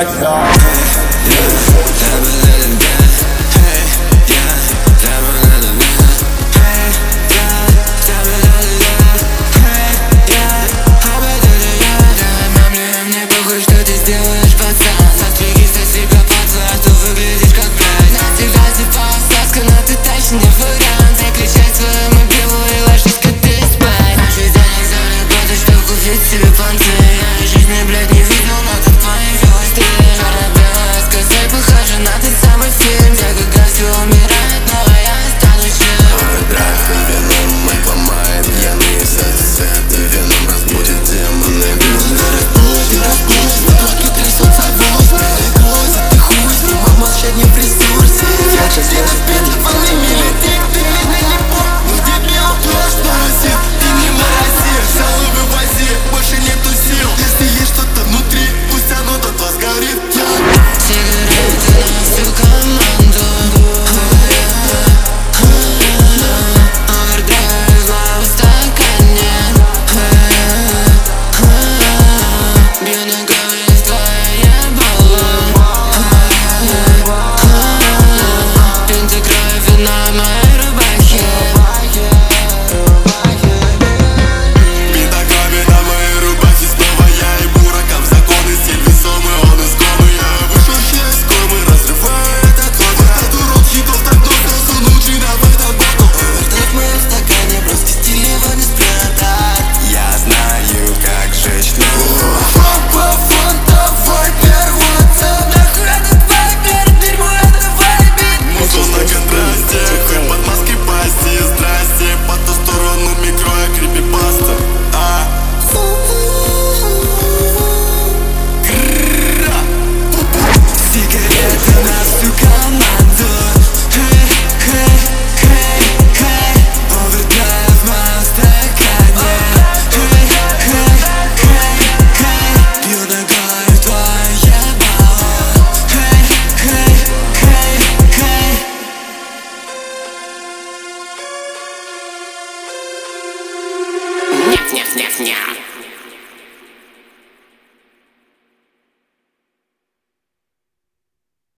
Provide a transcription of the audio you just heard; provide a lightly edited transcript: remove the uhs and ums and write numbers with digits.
играть. Не вариант, заключай свою мобилу и ложись как ты спать. Наши денег заработать, чтоб купить себе понты. Я жизни, блядь, не видел, но тут твои звезды. Черно-белая, сказать похоже на тот самый фильм, где когда все умирает, но я останусь жив. Драйв и вином мы ломаем пьяные сет. И вином разбудит демоны. Разбудит, только трясут завоз. Перегрузит, ты хуй с ним, а молчать не в ресурсе. Я сейчас не разбит, Нет.